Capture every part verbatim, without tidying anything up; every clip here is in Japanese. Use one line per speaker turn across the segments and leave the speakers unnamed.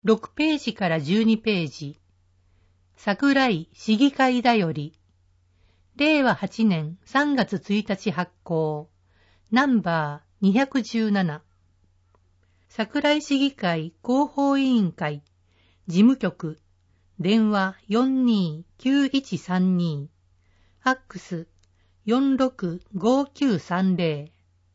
ろくページからじゅうにページ。桜井市議会だより。れいわはちねんさんがつついたち発行。ナンバーにひゃくじゅうなな。桜井市議会広報委員会。事務局。電話 よんにーきゅういちさんに。ファックス よんろくごきゅうさんぜろ。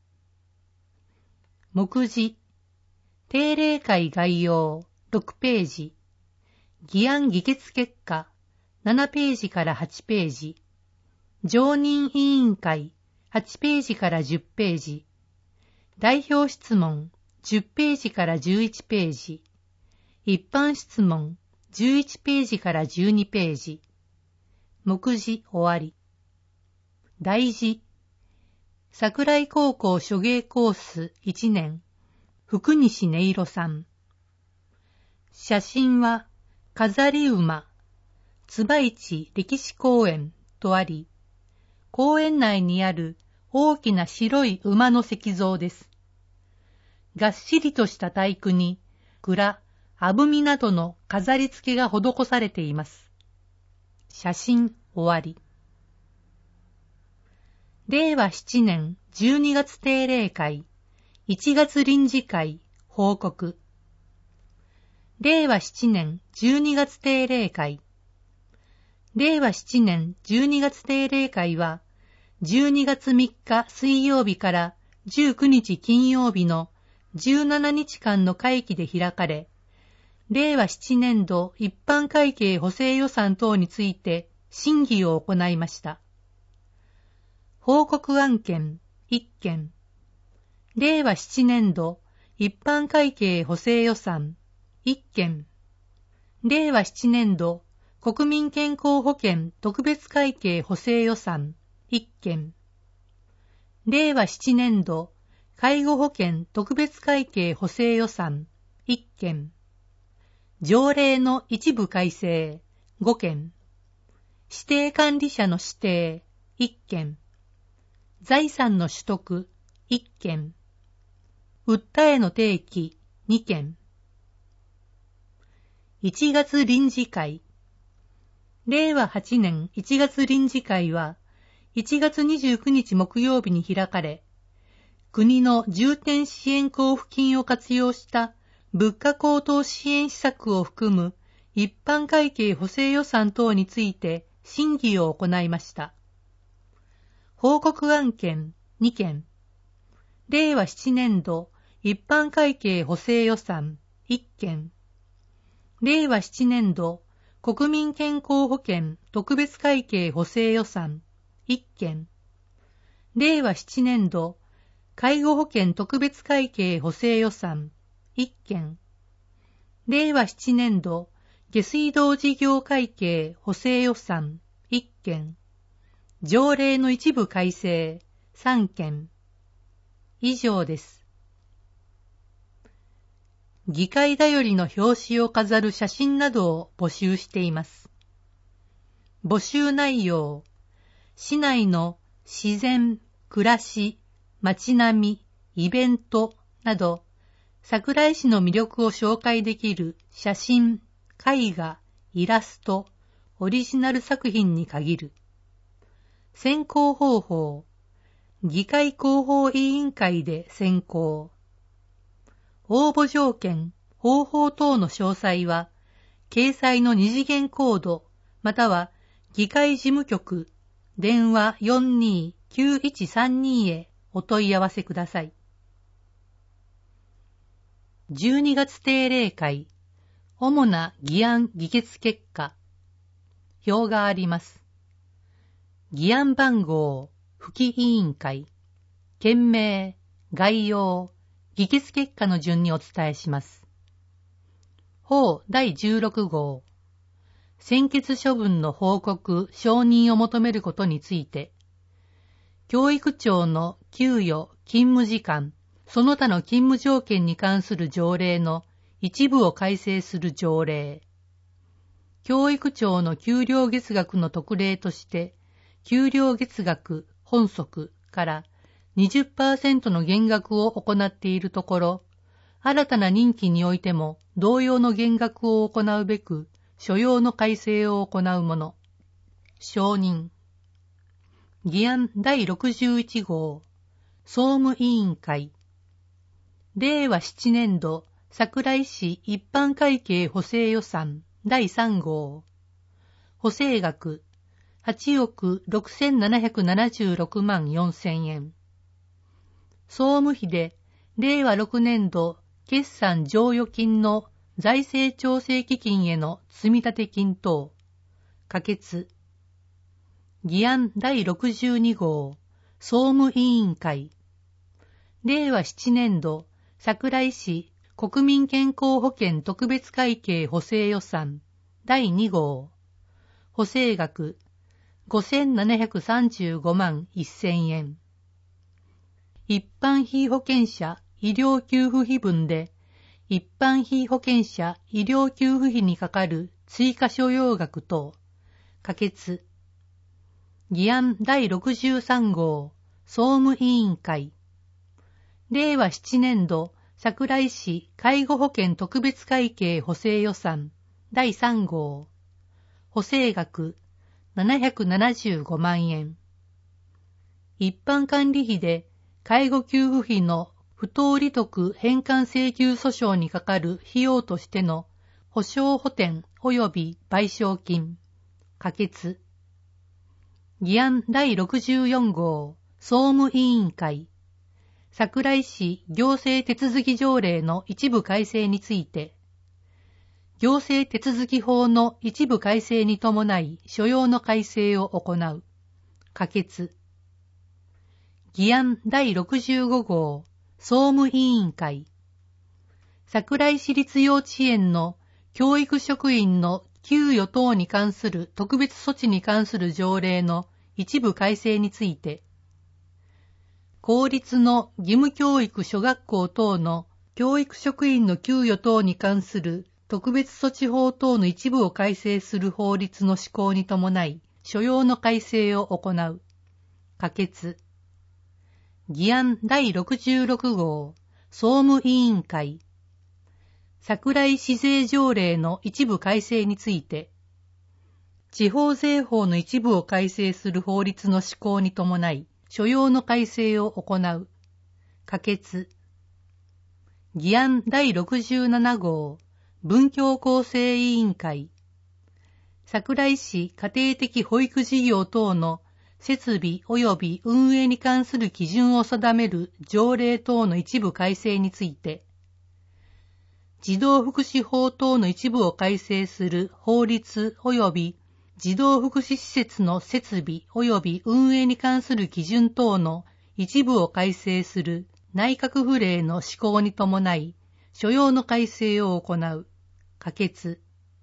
目次。定例会概要ろくページ。議案議決結果ななページからはちページ。常任委員会はちページからじゅっページ。代表質問じゅっページからじゅういちページ。一般質問じゅういちページからじゅうにページ。目次終わり。題字。桜井高校諸芸コースいちねん。福西音色さん。写真は、飾り馬、椿市歴史公園とあり、公園内にある大きな白い馬の石像です。がっしりとした細工に、蔵、あぶみなどの飾り付けが施されています。写真終わり。れいわななねんじゅうにがつ定例会、いちがつ臨時会、報告。れいわななねんじゅうにがつ定例会。れいわななねんじゅうにがつ定例会は、じゅうにがつみっか水曜日からじゅうくにち金曜日のじゅうしちにちかんの会期で開かれ、れいわななねんど一般会計補正予算等について審議を行いました。報告案件いっけん。れいわななねんど一般会計補正予算いっけん。れいわななねんど国民健康保険特別会計補正予算いっけん。れいわななねんど介護保険特別会計補正予算いっけん。条例の一部改正ごけん。指定管理者の指定いっけん。財産の取得いっけん。訴えの提起にけん。いちがつ臨時会。れいわはちねんいちがつ臨時会はいちがつにじゅうくにち木曜日に開かれ、国の重点支援交付金を活用した物価高騰支援施策を含む一般会計補正予算等について審議を行いました。報告案件にけん。れいわななねんど一般会計補正予算いっけん。れいわななねんど国民健康保険特別会計補正予算いっけん。れいわななねんど介護保険特別会計補正予算いっけん。れいわななねんど下水道事業会計補正予算いっけん。条例の一部改正さんけん。以上です。議会だよりの表紙を飾る写真などを募集しています。募集内容、市内の自然、暮らし、街並み、イベントなど、桜井市の魅力を紹介できる写真、絵画、イラスト、オリジナル作品に限る。選考方法、議会広報委員会で選考。応募条件、方法等の詳細は、掲載の二次元コード、または議会事務局、電話 よんにーきゅういちさんに へお問い合わせください。じゅうにがつ定例会、主な議案議決結果。表があります。議案番号、付記委員会、件名、概要、議決結果の順にお伝えします。法だいじゅうろくごう、専決処分の報告、承認を求めることについて、教育庁の給与、勤務時間、その他の勤務条件に関する条例の一部を改正する条例。教育庁の給料月額の特例として、給料月額本則から にじゅっパーセント の減額を行っているところ、 新たな任期においても同様の減額を行うべく、所要の改正を行うもの。承認。議案だいろくじゅういち号、総務委員会。れいわななねん度、桜井市一般会計補正予算だいさん号。補正額、はちおくろくせんななひゃくななじゅうろくまんよんせんえん。総務費で、れいわろくねん度、決算剰余金の財政調整基金への積立金等。可決。議案だいろくじゅうに号、総務委員会。れいわななねん度、桜井市国民健康保険特別会計補正予算だいに号。補正額ごせんななひゃくさんじゅうごまんせんえん。一般被保険者医療給付費分で、一般被保険者医療給付費にかかる追加所要額等。可決。議案だいろくじゅうさん号、総務委員会。れいわななねん度、桜井市介護保険特別会計補正予算だいさん号。補正額ななひゃくななじゅうごまんえん。一般管理費で介護給付費の不当利得返還請求訴訟にかかる費用としての保証補填及び賠償金。可決。議案だいろくじゅうよん号、総務委員会。桜井市行政手続き条例の一部改正について、行政手続き法の一部改正に伴い所要の改正を行う。可決。議案だいろくじゅうご号、総務委員会。桜井市立幼稚園の教育職員の給与等に関する特別措置に関する条例の一部改正について、公立の義務教育諸学校等の教育職員の給与等に関する特別措置法等の一部を改正する法律の施行に伴い、所要の改正を行う。可決。議案だいろくじゅうろく号、総務委員会。桜井市税条例の一部改正について、地方税法の一部を改正する法律の施行に伴い、所要の改正を行う。可決。議案だいろくじゅうなな号、文教構成委員会。桜井市家庭的保育事業等の設備及び運営に関する基準を定める条例等の一部改正について、児童福祉法等の一部を改正する法律及び児童福祉施設の設備及び運営に関する基準等の一部を改正する内閣府令の施行に伴い、所要の改正を行う。可決。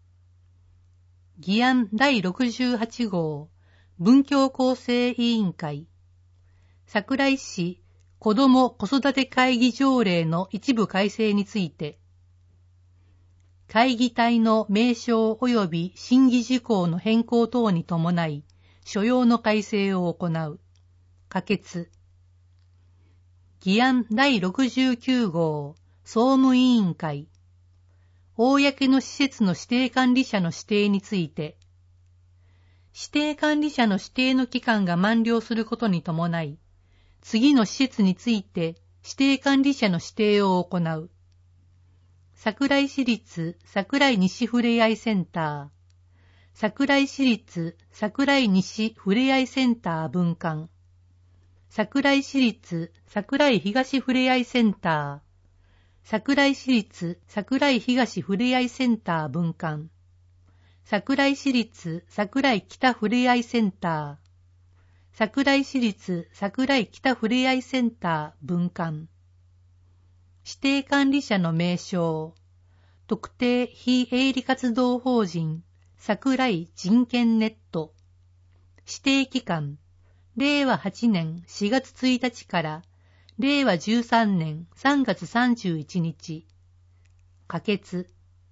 議案だいろくじゅうはち号、文教構成委員会。桜井市子ども子育て会議条例の一部改正について、会議体の名称及び審議事項の変更等に伴い、所要の改正を行う。可決。議案だいろくじゅうきゅう号、総務委員会。公の施設の指定管理者の指定について、指定管理者の指定の期間が満了することに伴い、次の施設について指定管理者の指定を行う。桜井市立桜井西ふれあいセンター、桜井市立桜井西ふれあいセンター分館、桜井市立桜井東ふれあいセンター、桜井市立桜井東ふれあいセンター分館、桜井市立桜井北ふれあいセンター、桜井市立桜井北ふれあいセンター分館、指定管理者の名称、特定非営利活動法人桜井人権ネット、指定期間、れいわはちねんしがつついたちかられいわじゅうさんねんさんがつさんじゅういちにち、可決。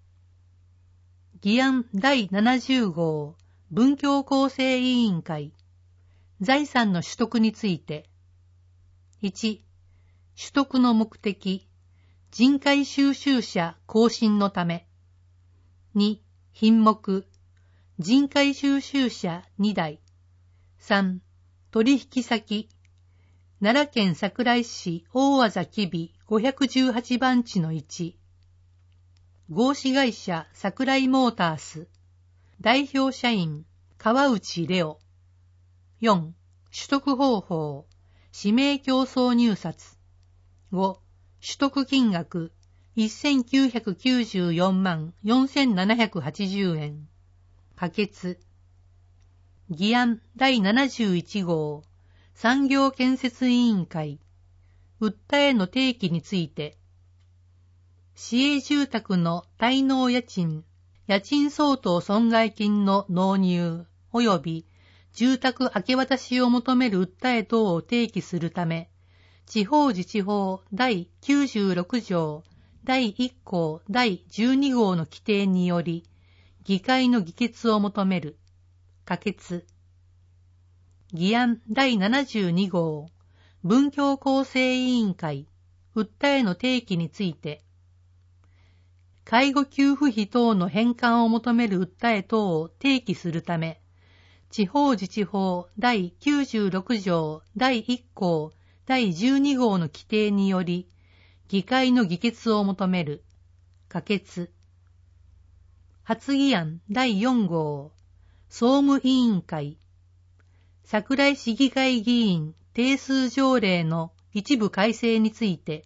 議案だいななじゅう号、文教構成委員会。財産の取得について、いち、取得の目的、 人海収集者更新のため。に、品目、人海収集車にだい。さん、取引先、奈良県桜井市大字吉備ごひゃくじゅうはちばん地のいち。合資会社桜井モータース。代表社員川内レオ。よん、取得方法、指名競争入札。ご、取得金額せんきゅうひゃくきゅうじゅうよんまんよんせんななひゃくはちじゅうえん。可決。議案だいななじゅういちごう産業建設委員会。訴えの提起について。市営住宅の滞納家賃、家賃相当損害金の納入及び住宅明け渡しを求める訴え等を提起するため、地方自治法だいきゅうじゅうろくじょうだいいっこうだいじゅうにごうの規定により、議会の議決を求める。可決。議案だいななじゅうにごう文教構成委員会、訴えの提起について、介護給付費等の返還を求める訴え等を提起するため、地方自治法だいきゅうじゅうろくじょうだいいっこうだいじゅうにごうの規定により、議会の議決を求める。可決。発議案だいよんごう総務委員会。桜井市議会議員定数条例の一部改正について、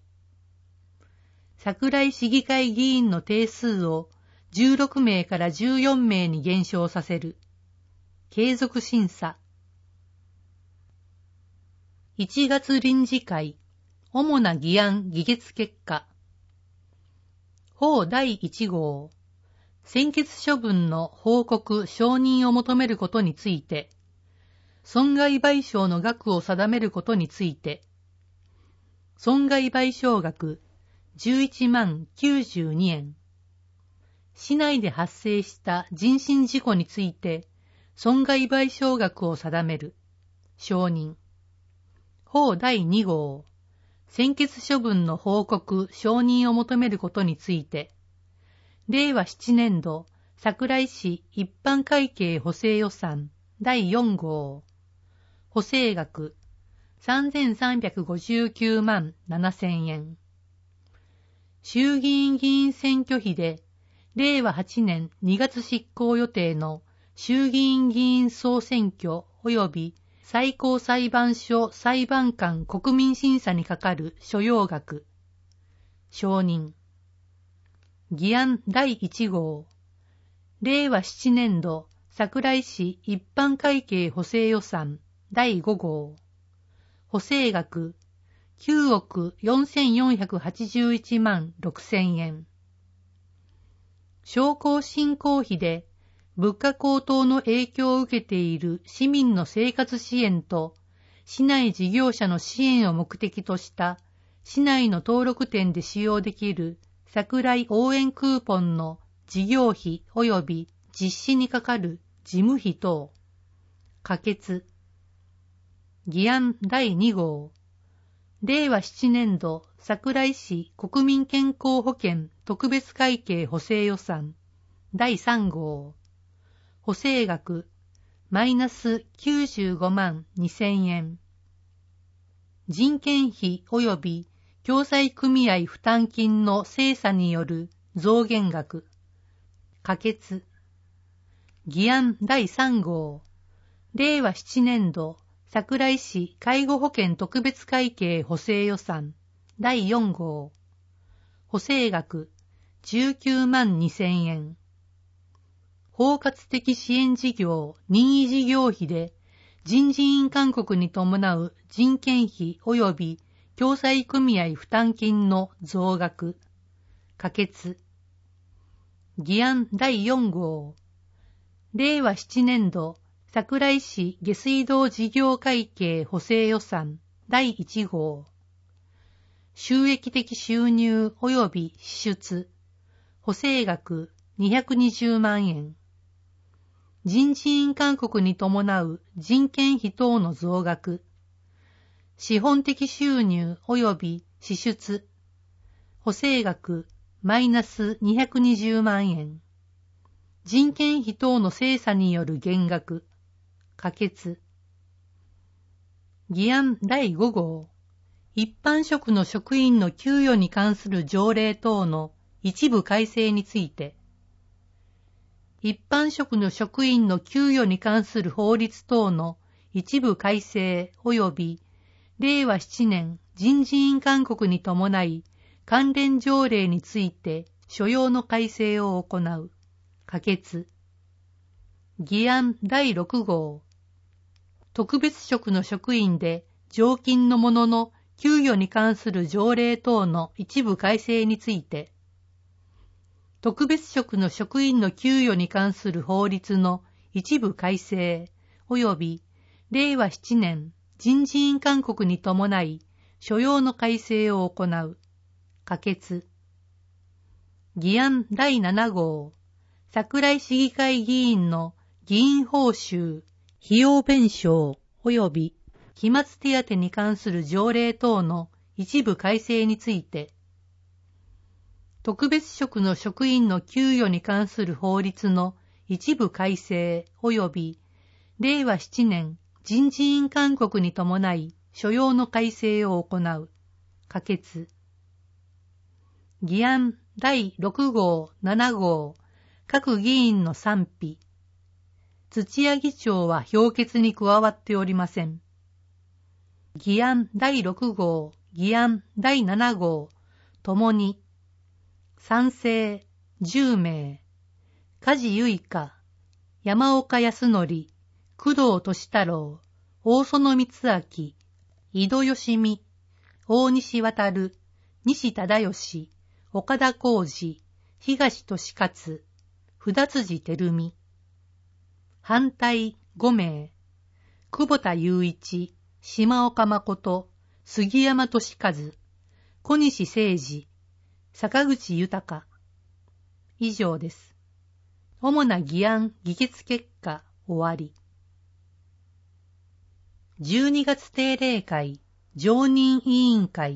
桜井市議会議員の定数をじゅうろくめいからじゅうよんめいに減少させる。継続審査。いちがつ臨時会、主な議案議決結果。法だいいちごう専決処分の報告・承認を求めることについて、損害賠償の額を定めることについて、損害賠償額じゅういちまんきゅうじゅうにえん。市内で発生した人身事故について、損害賠償額を定める。承認。法だいにごう専決処分の報告・承認を求めることについて、れいわななねんど桜井市一般会計補正予算だいよんごう補正額さんぜんさんびゃくごじゅうきゅうまんななせんえん。衆議院議員選挙費でれいわはちねんにがつ執行予定の衆議院議員総選挙及び最高裁判所裁判官国民審査にかかる所要額。承認。議案だいいちごうれいわななねんど桜井市一般会計補正予算だいごごう補正額きゅうおくよんせんよんひゃくはちじゅういちまんろくせんえん。商工振興費で物価高騰の影響を受けている市民の生活支援と市内事業者の支援を目的とした市内の登録店で使用できる桜井応援クーポンの事業費及び実施にかかる事務費等。可決。議案だいにごうれいわななねんど桜井市国民健康保険特別会計補正予算だいさんごう補正額マイナスきゅうじゅうごまんにせんえん。人件費及び共済組合負担金の精査による増減額。可決。議案だいさんごうれいわななねんど桜井市介護保険特別会計補正予算だいよんごう補正額じゅうきゅうまんにせんえん。包括的支援事業任意事業費で人事院勧告に伴う人件費及び共済組合負担金の増額。可決。議案だいよんごうれいわななねんど桜井市下水道事業会計補正予算だいいちごう収益的収入及び支出補正額にひゃくにじゅうまんえん。人事院勧告に伴う人件費等の増額資本的収入及び支出補正額マイナスにひゃくにじゅうまんえん。人件費等の精査による減額、可決。議案だいご号、一般職の職員の給与に関する条例等の一部改正について、一般職の職員の給与に関する法律等の一部改正及び、れいわななねん人事院勧告に伴い、関連条例について所要の改正を行う、可決。議案だいろく号、特別職の職員で常勤の者の給与に関する条例等の一部改正について、特別職の職員の給与に関する法律の一部改正及び、れいわななねん人事院勧告に伴い所要の改正を行う、可決。議案だいなな号、桜井市議会議員の議員報酬、費用弁償及び期末手当に関する条例等の一部改正について、特別職の職員の給与に関する法律の一部改正及び、れいわななねん人事院勧告に伴い所要の改正を行う、可決。議案だいろく号、なな号、各議員の賛否。土屋議長は表決に加わっておりません。議案だいろく号、議案だいなな号、ともに、賛成じゅうめい、梶結花、山岡康則、工藤俊太郎、大園光明、井戸義美、大西航、西忠義、岡田浩二、東俊勝、札辻照美。反対ごめい、久保田雄一、島岡誠、杉山俊和、小西誠二、坂口豊。以上です。主な議案議決結果終わり。じゅうにがつ定例会常任委員会、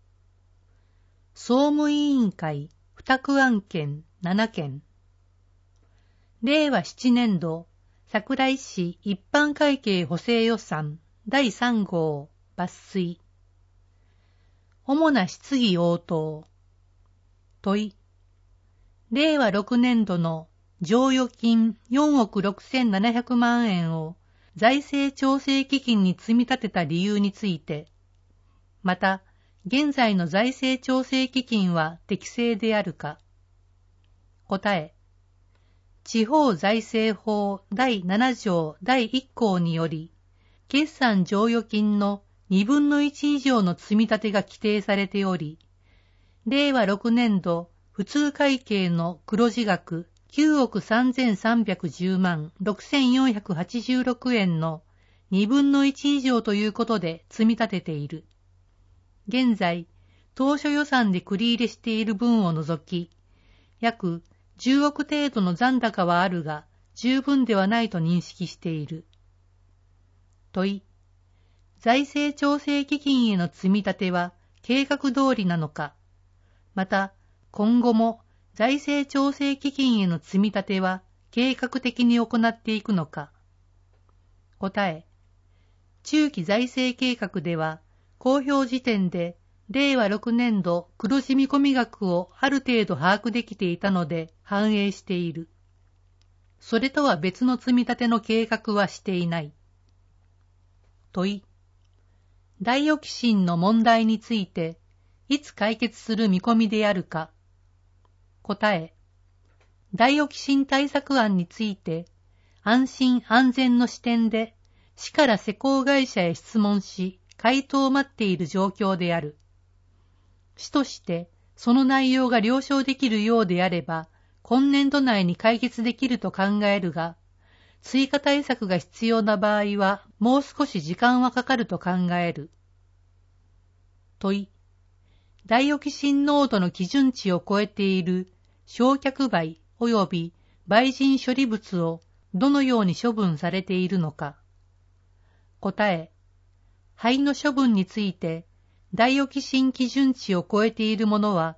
総務委員会付託案件ななけん、れいわななねん度桜井市一般会計補正予算だいさん号抜粋。主な質疑応答。問い。れいわろくねん度の剰余金よんおくろくせんななひゃくまんえんを財政調整基金に積み立てた理由について、また、現在の財政調整基金は適正であるか。答え。地方財政法だいなな条だいいっ項により、決算剰余金のにぶんのいち以上の積み立てが規定されており、れいわろくねん度普通会計の黒字額きゅうおくさんぜんさんびゃくじゅうまんろくせんよんひゃくはちじゅうろくえんのにぶんのいち以上ということで積み立てている。現在、当初予算で繰り入れしている分を除き、約じゅうおく程度の残高はあるが、十分ではないと認識している。問い。財政調整基金への積み立ては計画通りなのか、また、今後も財政調整基金への積み立ては計画的に行っていくのか。答え。中期財政計画では、公表時点でれいわろくねん度黒字見込み額をある程度把握できていたので反映している。それとは別の積み立ての計画はしていない。問い。ダイオキシンの問題について、いつ解決する見込みであるか。答え。ダイオキシン対策案について、安心安全の視点で、市から施工会社へ質問し、回答を待っている状況である。市として、その内容が了承できるようであれば、今年度内に解決できると考えるが、追加対策が必要な場合は、もう少し時間はかかると考える。問い。ダイオキシン濃度の基準値を超えている焼却灰及び灰塵処理物をどのように処分されているのか。答え。灰の処分について、ダイオキシン基準値を超えているものは、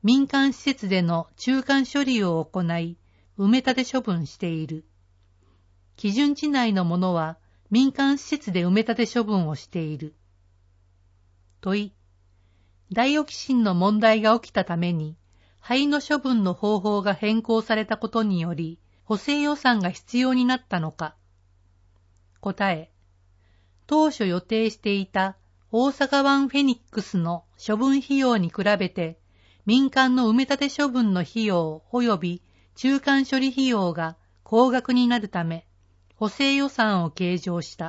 民間施設での中間処理を行い、埋め立て処分している。基準地内のものは民間施設で埋め立て処分をしている。問い。ダイオキシンの問題が起きたために、灰の処分の方法が変更されたことにより、補正予算が必要になったのか。答え。当初予定していた大阪湾フェニックスの処分費用に比べて、民間の埋め立て処分の費用及び中間処理費用が高額になるため、補正予算を計上した。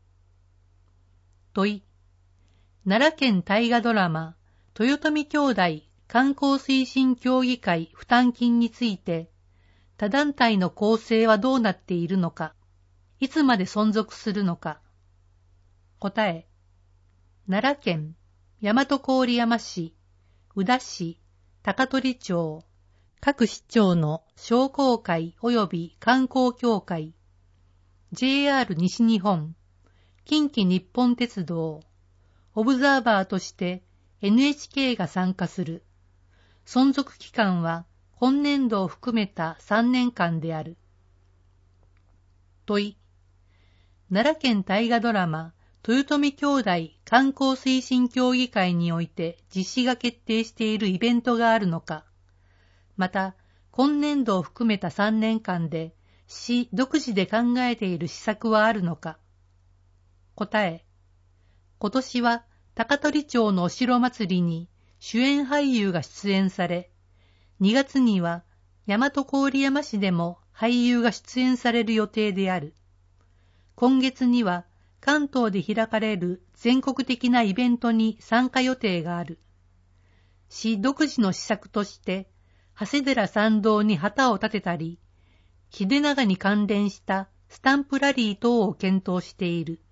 問い。奈良県大河ドラマ、豊臣兄弟観光推進協議会負担金について、他団体の構成はどうなっているのか、いつまで存続するのか。答え。奈良県、大和郡山市、宇陀市、高取町、各市町の商工会及び観光協会、ジェイアール 西日本、近畿日本鉄道、オブザーバーとして エヌエイチケー が参加する。存続期間は今年度を含めたさんねんかんである。問い。奈良県大河ドラマ、豊臣兄弟観光推進協議会において実施が決定しているイベントがあるのか。また、今年度を含めたさんねんかんで市独自で考えている施策はあるのか。答え。今年は高取町のお城祭りに主演俳優が出演され、にがつには大和郡山市でも俳優が出演される予定である。今月には関東で開かれる全国的なイベントに参加予定がある。市独自の施策として、長谷寺参道に旗を立てたり、秀長に関連したスタンプラリー等を検討している。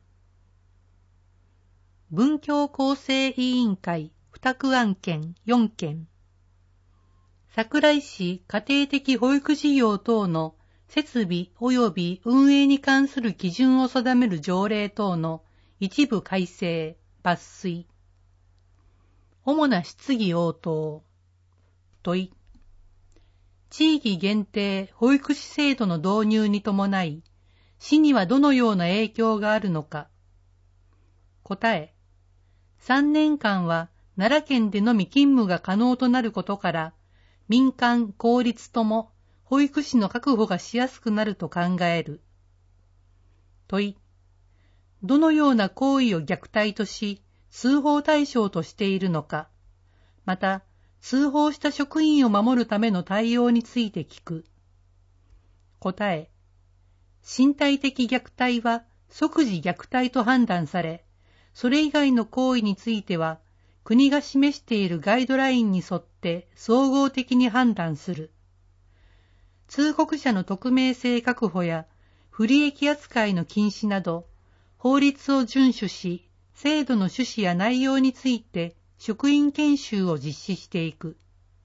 文教構成委員会付託案件よんけん。桜井市家庭的保育事業等の設備及び運営に関する基準を定める条例等の一部改正、抜粋。主な質疑応答。問い。地域限定保育士制度の導入に伴い、市にはどのような影響があるのか。答え。さんねんかんは奈良県でのみ勤務が可能となることから、民間、公立とも保育士の確保がしやすくなると考える。問い。どのような行為を虐待とし、通報対象としているのか。また、通報した職員を守るための対応について聞く。答え。身体的虐待は即時虐待と判断され、それ以外の行為については、国が示しているガイドラインに沿って総合的に判断する。通告者の匿名性確保や不利益扱いの禁止など、法律を遵守し、制度の趣旨や内容について職員研修を実施していく。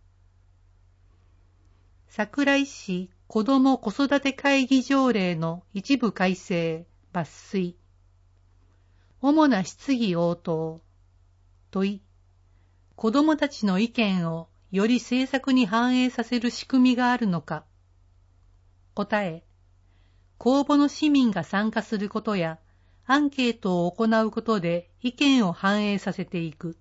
桜井市子ども子育て会議条例の一部改正、抜粋。主な質疑応答。問い。子どもたちの意見をより政策に反映させる仕組みがあるのか。答え。公募の市民が参加することや、アンケートを行うことで意見を反映させていく。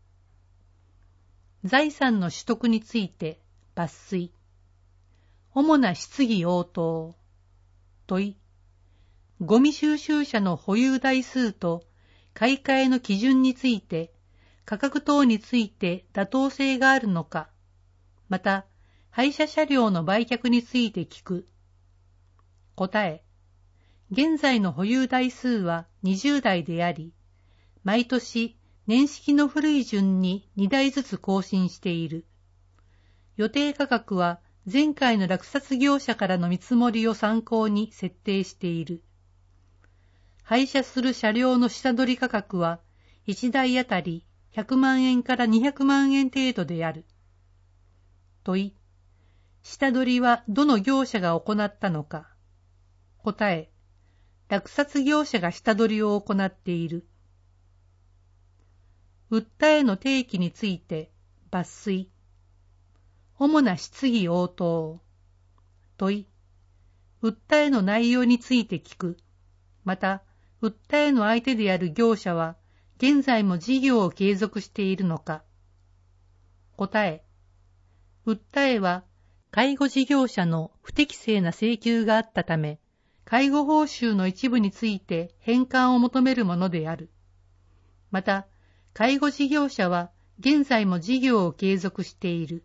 財産の取得について、抜粋。主な質疑応答。問い。ゴミ収集車の保有台数と買い替えの基準について、価格等について妥当性があるのか。また、廃車車両の売却について聞く。答え。現在の保有台数はにじゅうだいであり、毎年年式の古い順ににだいずつ更新している。予定価格は前回の落札業者からの見積もりを参考に設定している。廃車する車両の下取り価格はいちだいあたりひゃくまんえんからにひゃくまんえん程度である。問い。下取りはどの業者が行ったのか。答え。落札業者が下取りを行っている。訴えの提起について抜粋。 主な質疑応答。問い、訴えの内容について聞く。また、訴えの相手である業者は、現在も事業を継続しているのか。答え、訴えは、介護事業者の不適正な請求があったため、介護報酬の一部について返還を求めるものである。また、介護事業者は現在も事業を継続している。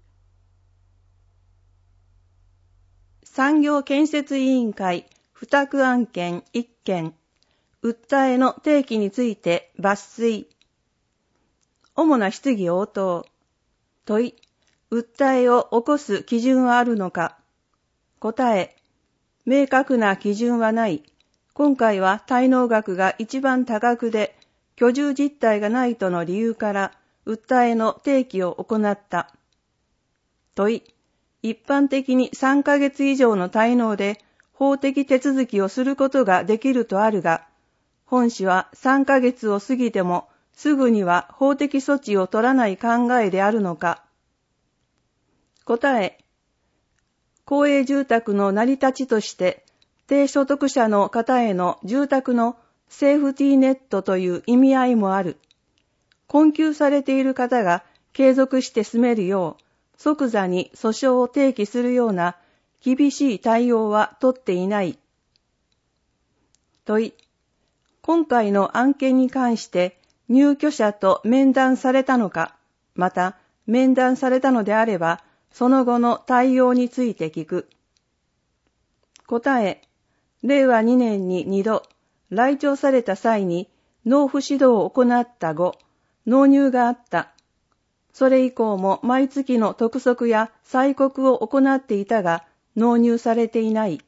産業建設委員会付託案件いっけん、訴えの提起について抜粋。主な質疑応答。問い、訴えを起こす基準はあるのか。答え、明確な基準はない。今回は滞納額が一番多額で、居住実態がないとの理由から、訴えの提起を行った。問い、一般的にさんかげつ以上の滞納で、法的手続きをすることができるとあるが、本市はさんかげつを過ぎても、すぐには法的措置を取らない考えであるのか。答え、公営住宅の成り立ちとして、低所得者の方への住宅のセーフティーネットという意味合いもある。困窮されている方が継続して住めるよう、即座に訴訟を提起するような厳しい対応は取っていない。問い、今回の案件に関して入居者と面談されたのか、また面談されたのであれば、その後の対応について聞く。答え、れいわにねんににど、来庁された際に納付指導を行った後、納入があった。それ以降も毎月の督促や催告を行っていたが、納入されていない。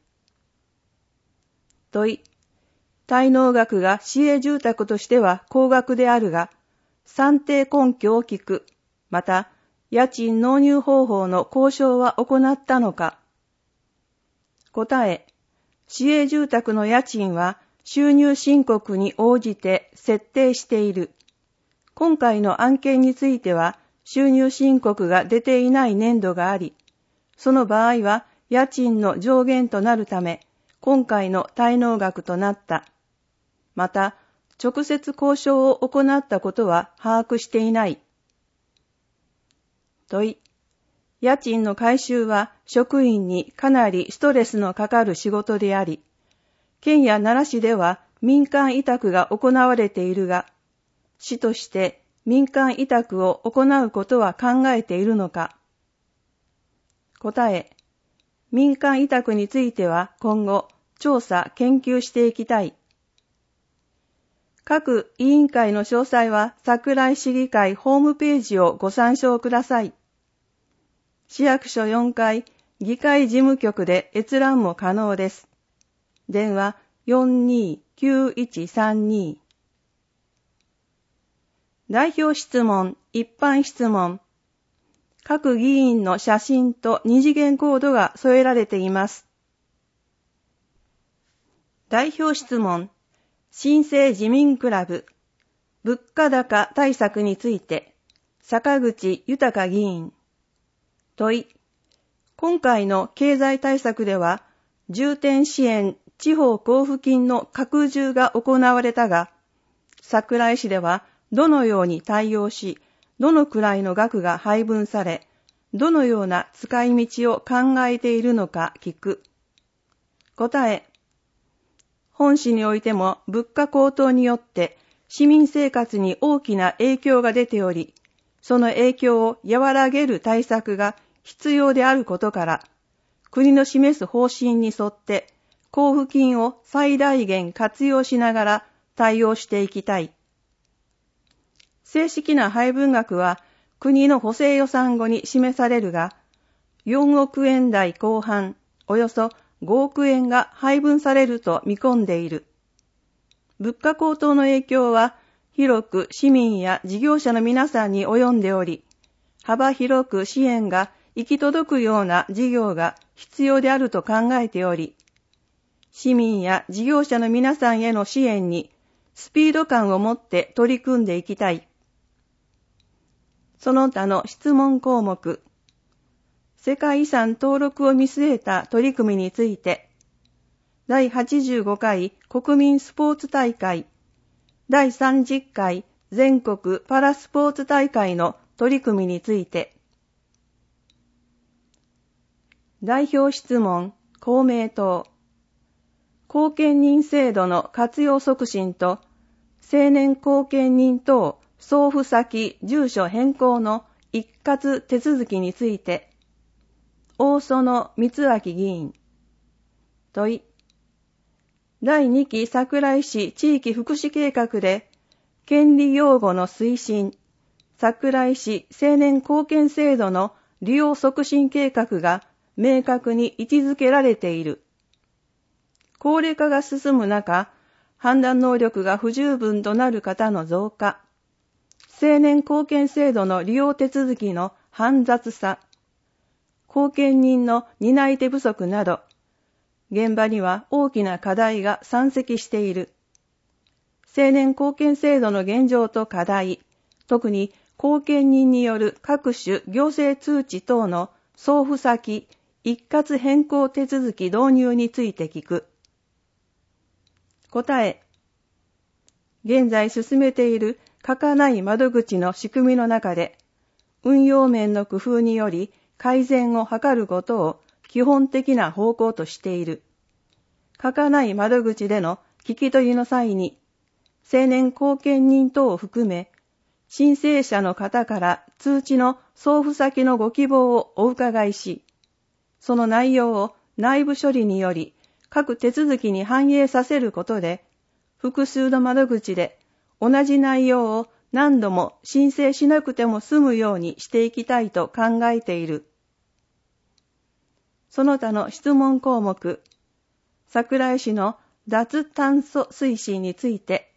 問い、滞納額が市営住宅としては高額であるが、算定根拠を聞く。また、家賃納入方法の交渉は行ったのか。答え、市営住宅の家賃は収入申告に応じて設定している。今回の案件については収入申告が出ていない年度があり、その場合は家賃の上限となるため、今回の滞納額となった。また、直接交渉を行ったことは把握していない。問い、家賃の回収は職員にかなりストレスのかかる仕事であり、県や奈良市では民間委託が行われているが、市として民間委託を行うことは考えているのか。答え、民間委託については今後調査研究していきたい。各委員会の詳細は桜井市議会ホームページをご参照ください。市役所よんかい議会事務局で閲覧も可能です。電話 よんにーきゅういちさんに。代表質問、一般質問。各議員の写真と二次元コードが添えられています。代表質問。新生自民クラブ。物価高対策について。坂口豊議員。問い。今回の経済対策では、重点支援地方交付金の拡充が行われたが、桜井市ではどのように対応し、どのくらいの額が配分され、どのような使い道を考えているのか聞く。答え。本市においても物価高騰によって市民生活に大きな影響が出ており、その影響を和らげる対策が必要であることから、国の示す方針に沿って交付金を最大限活用しながら対応していきたい。正式な配分額は国の補正予算後に示されるが、よんおくえん台後半、およそごおくえんが配分されると見込んでいる。物価高騰の影響は広く市民や事業者の皆さんに及んでおり、幅広く支援が行き届くような事業が必要であると考えており、市民や事業者の皆さんへの支援にスピード感を持って取り組んでいきたい。その他の質問項目。 世界遺産登録を見据えた取り組みについて、だいはちじゅうごかい国民スポーツ大会、だいさんじゅっかい全国パラスポーツ大会の取り組みについて、代表質問、公明党。後見人制度の活用促進と、成年後見人等送付先住所変更の一括手続きについて、大園光明議員。問い。だいにき桜井市地域福祉計画で、権利擁護の推進、桜井市成年後見制度の利用促進計画が明確に位置づけられている。高齢化が進む中、判断能力が不十分となる方の増加、成年後見制度の利用手続きの煩雑さ、後見人の担い手不足など、現場には大きな課題が山積している。成年後見制度の現状と課題、特に後見人による各種行政通知等の送付先一括変更手続き導入について聞く。答え。現在進めている書かない窓口の仕組みの中で、運用面の工夫により改善を図ることを基本的な方向としている。書かない窓口での聞き取りの際に、成年後見人等を含め、申請者の方から通知の送付先のご希望をお伺いし、その内容を内部処理により各手続きに反映させることで、複数の窓口で同じ内容を何度も申請しなくても済むようにしていきたいと考えている。その他の質問項目、桜井市の脱炭素推進について、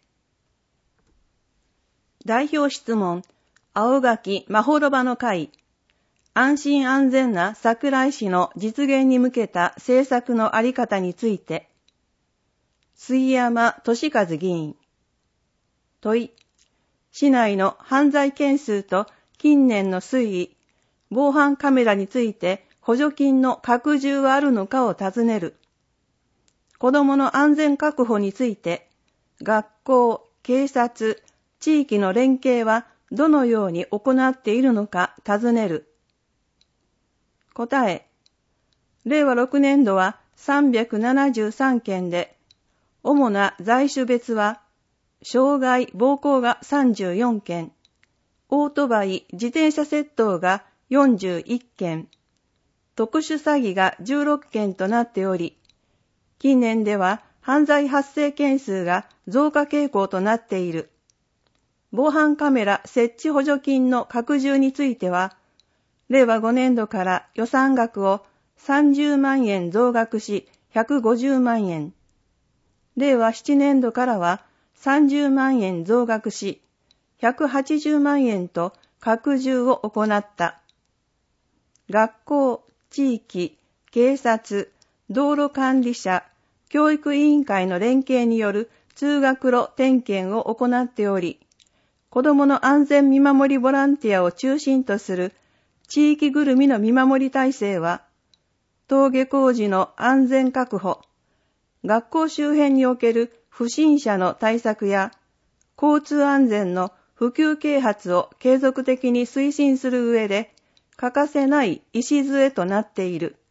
代表質問、青垣まほろばの会、安心安全な桜井市の実現に向けた政策のあり方について、杉山俊和議員。問い、市内の犯罪件数と近年の推移、防犯カメラについて補助金の拡充はあるのかを尋ねる。子どもの安全確保について、学校、警察、地域の連携はどのように行っているのか尋ねる。答え。れいわろくねんどはさんびゃくななじゅうさんけんで、主な在種別は、傷害・暴行がさんじゅうよんけん、オートバイ・自転車窃盗がよんじゅういっけん、特殊詐欺がじゅうろっけんとなっており、近年では犯罪発生件数が増加傾向となっている。防犯カメラ設置補助金の拡充については、れいわごねんどから予算額をさんじゅうまんえん増額しひゃくごじゅうまんえん、れいわななねんどからはさんじゅうまんえん増額しひゃくはちじゅうまんえんと拡充を行った。学校、地域、警察、道路管理者、教育委員会の連携による通学路点検を行っており、子どもの安全見守りボランティアを中心とする地域ぐるみの見守り体制は、登下校時の安全確保、学校周辺における不審者の対策や、交通安全の普及啓発を継続的に推進する上で、欠かせない礎となっている。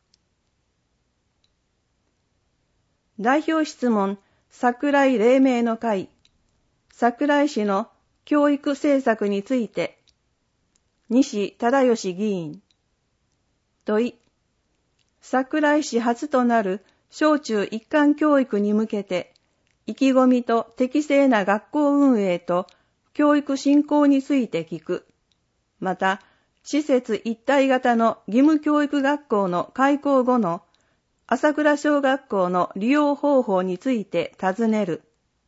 代表質問、桜井黎明の会、桜井市の教育政策について、西忠義議員。問い、桜井市初となる小中一貫教育に向けて、意気込みと適正な学校運営と教育振興について聞く。また、施設一体型の義務教育学校の開校後の朝倉小学校の利用方法について尋ねる。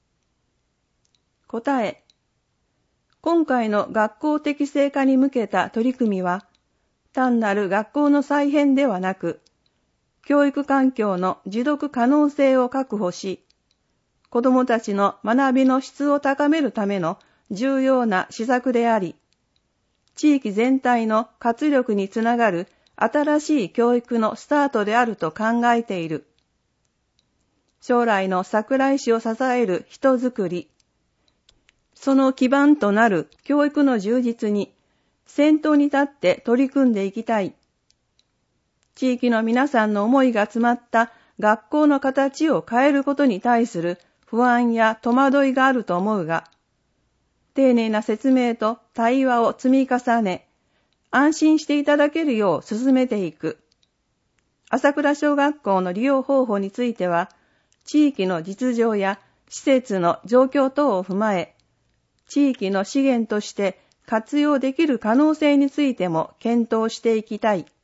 答え。今回の学校適正化に向けた取り組みは、単なる学校の再編ではなく、教育環境の持続可能性を確保し、子どもたちの学びの質を高めるための重要な施策であり、地域全体の活力につながる新しい教育のスタートであると考えている。将来の桜井市を支える人づくり、その基盤となる教育の充実に先頭に立って取り組んでいきたい。地域の皆さんの思いが詰まった学校の形を変えることに対する不安や戸惑いがあると思うが、丁寧な説明と対話を積み重ね、安心していただけるよう進めていく。朝倉小学校の利用方法については、地域の実情や施設の状況等を踏まえ、地域の資源として活用できる可能性についても検討していきたい。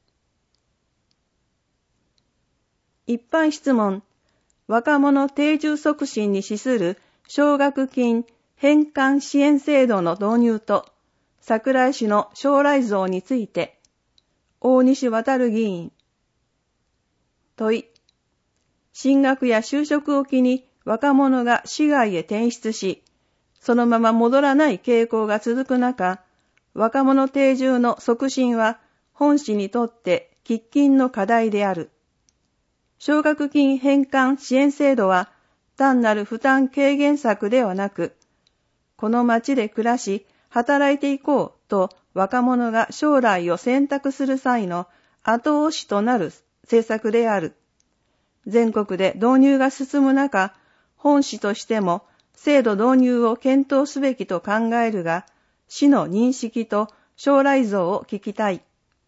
一般質問、若者定住促進に資する奨学金返還支援制度の導入と桜井市の将来像について、大西航議員。問い、進学や就職を機に若者が市外へ転出し、そのまま戻らない傾向が続く中、若者定住の促進は本市にとって喫緊の課題である。奨学金返還支援制度は単なる負担軽減策ではなく、この町で暮らし、働いていこうと若者が将来を選択する際の後押しとなる政策である。全国で導入が進む中、本市としても制度導入を検討すべきと考えるが、市の認識と将来像を聞きたい。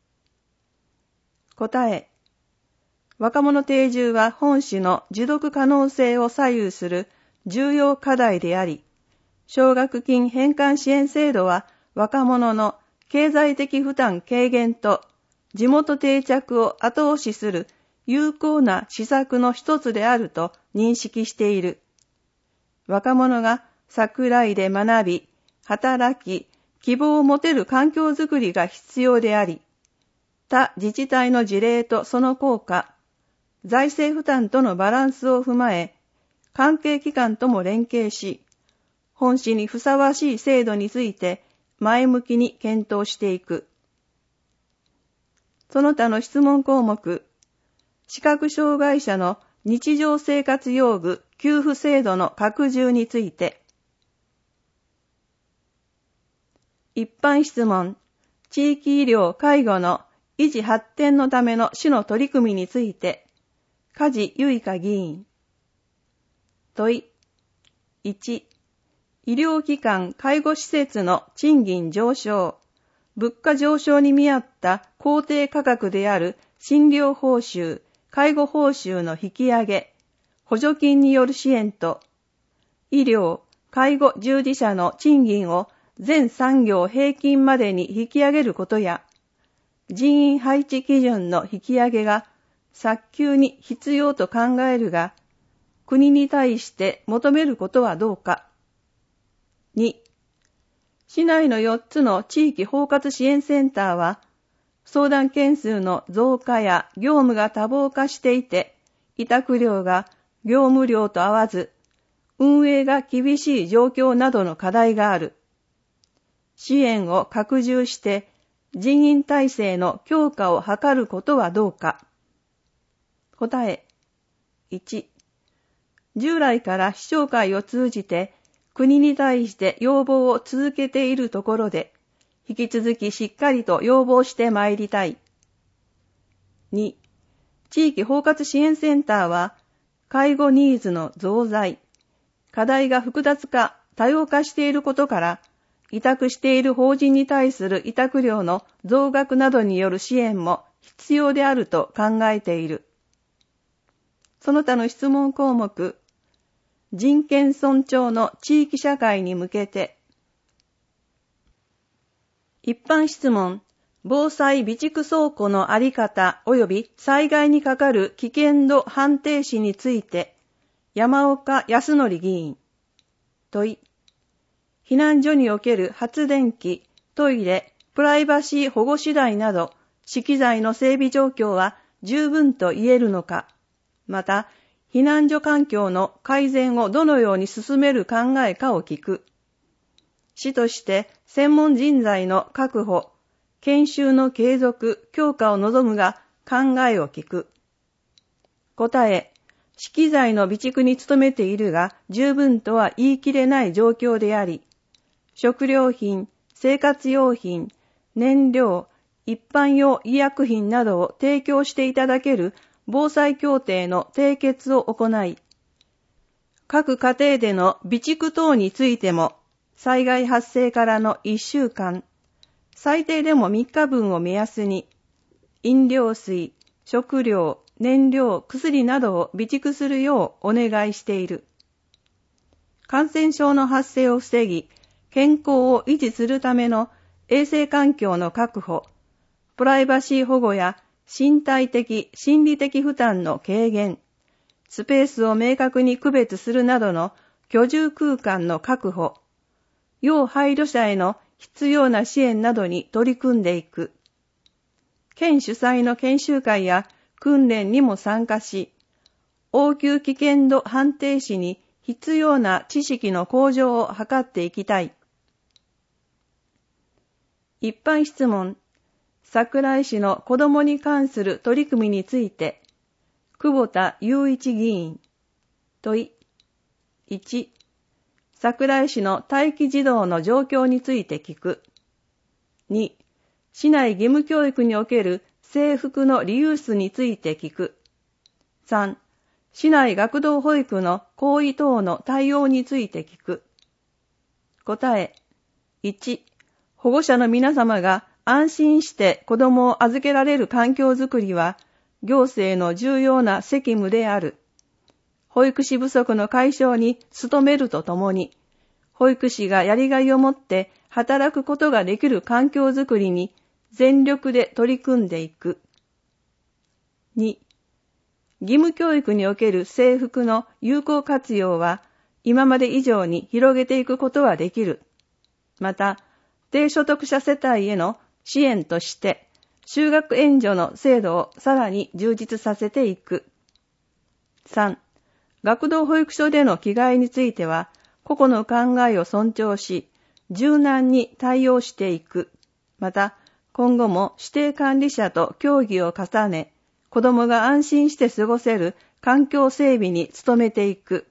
答え、若者定住は本市の持続可能性を左右する重要課題であり、奨学金返還支援制度は若者の経済的負担軽減と地元定着を後押しする有効な施策の一つであると認識している。若者が桜井で学び、働き、希望を持てる環境づくりが必要であり、他自治体の事例とその効果、財政負担とのバランスを踏まえ、関係機関とも連携し、本市にふさわしい制度について前向きに検討していく。その他の質問項目、視覚障害者の日常生活用具給付制度の拡充について。一般質問、地域医療・介護の維持発展のための市の取り組みについて、梶結香議員。問い、いち、医療機関・介護施設の賃金上昇、物価上昇に見合った公定価格である診療報酬、介護報酬の引き上げ、補助金による支援と、医療・介護従事者の賃金を全産業平均までに引き上げることや、人員配置基準の引き上げが早急に必要と考えるが、国に対して求めることはどうか。に、市内のよっつの地域包括支援センターは、相談件数の増加や業務が多忙化していて、委託料が業務量と合わず、運営が厳しい状況などの課題がある。支援を拡充して人員体制の強化を図ることはどうか。答え、いち、従来から市長会を通じて国に対して要望を続けているところで、引き続きしっかりと要望してまいりたい。に、地域包括支援センターは、介護ニーズの増大、課題が複雑化、多様化していることから、委託している法人に対する委託料の増額などによる支援も必要であると考えている。その他の質問項目、人権尊重の地域社会に向けて。一般質問、防災備蓄倉庫のあり方及び災害にかかる危険度判定士について、山岡康則議員。問い、避難所における発電機、トイレ、プライバシー保護次第など、資機材の整備状況は十分と言えるのか。また、避難所環境の改善をどのように進める考えかを聞く。市として専門人材の確保、 研修の継続、強化を望むが考えを聞く。答え、資機材の備蓄に努めているが十分とは言い切れない状況であり、食料品、生活用品、燃料、一般用医薬品などを提供していただける防災協定の締結を行い、各家庭での備蓄等についても、災害発生からのいっしゅうかん、最低でもみっかぶんを目安に、飲料水、食料、燃料、薬などを備蓄するようお願いしている。感染症の発生を防ぎ、健康を維持するための衛生環境の確保、プライバシー保護や身体的、心理的負担の軽減、スペースを明確に区別するなどの居住空間の確保、要配慮者への必要な支援などに取り組んでいく。県主催の研修会や訓練にも参加し、応急危険度判定士に必要な知識の向上を図っていきたい。一般質問、桜井市の子どもに関する取り組みについて、久保田雄一議員。問い。いち、桜井市の待機児童の状況について聞く。に、市内義務教育における制服のリユースについて聞く。さん、市内学童保育の行為等の対応について聞く。答え。いち、保護者の皆様が安心して子供を預けられる環境づくりは行政の重要な責務である。保育士不足の解消に努めるとともに、保育士がやりがいを持って働くことができる環境づくりに全力で取り組んでいく。に、義務教育における制服の有効活用は今まで以上に広げていくことはできる。また、低所得者世帯への支援として、就学援助の制度をさらに充実させていく。さん、学童保育所での着替えについては、個々の考えを尊重し、柔軟に対応していく。また、今後も指定管理者と協議を重ね、子どもが安心して過ごせる環境整備に努めていく。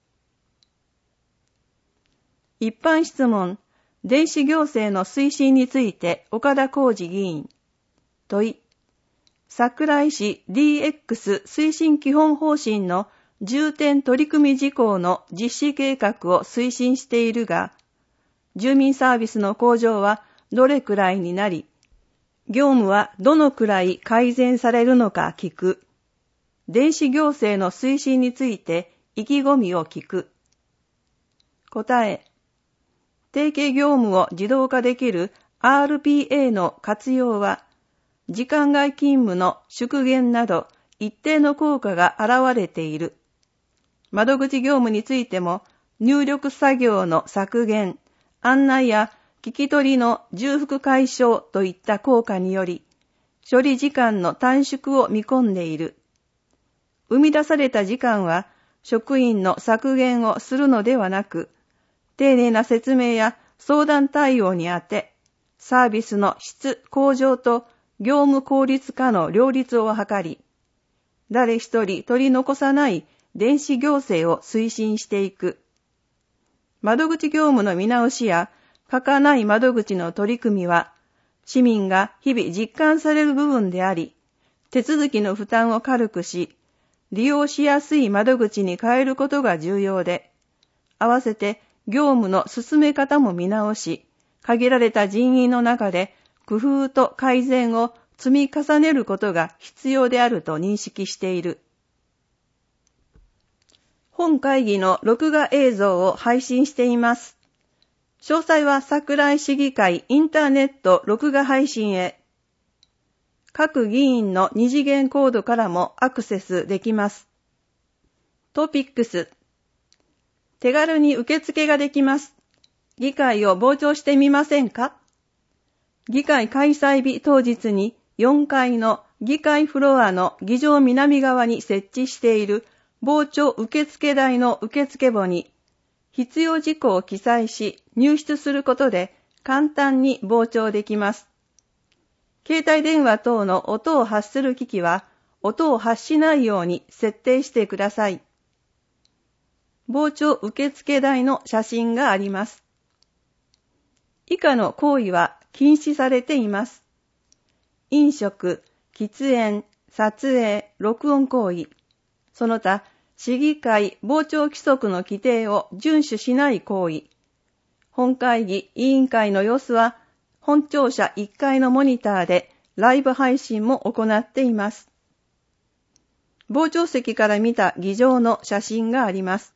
一般質問、電子行政の推進について岡田浩二議員。問い。桜井市 ディーエックス 推進基本方針の重点取り組み事項の実施計画を推進しているが、住民サービスの向上はどれくらいになり、業務はどのくらい改善されるのか聞く。電子行政の推進について意気込みを聞く。答え。提携業務を自動化できる アールピーエー の活用は、時間外勤務の縮減など一定の効果が現れている。窓口業務についても入力作業の削減、案内や聞き取りの重複解消といった効果により、処理時間の短縮を見込んでいる。生み出された時間は職員の削減をするのではなく、丁寧な説明や相談対応にあて、サービスの質向上と業務効率化の両立を図り、誰一人取り残さない電子行政を推進していく。窓口業務の見直しや書かない窓口の取り組みは、市民が日々実感される部分であり、手続きの負担を軽くし、利用しやすい窓口に変えることが重要で、合わせて業務の進め方も見直し、限られた人員の中で工夫と改善を積み重ねることが必要であると認識している。本会議の録画映像を配信しています。詳細は桜井市議会インターネット録画配信へ。各議員の二次元コードからもアクセスできます。トピックス。手軽に受付ができます。議会を傍聴してみませんか？議会開催日当日によんかいの議会フロアの議場南側に設置している傍聴受付台の受付簿に必要事項を記載し入室することで簡単に傍聴できます。 携帯電話等の音を発する機器は、音を発しないように設定してください。傍聴受付台の写真があります。以下の行為は禁止されています。飲食、喫煙、撮影、録音行為、その他、市議会傍聴規則の規定を遵守しない行為、本会議委員会の様子は、本庁舎いっかいのモニターでライブ配信も行っています。傍聴席から見た議場の写真があります。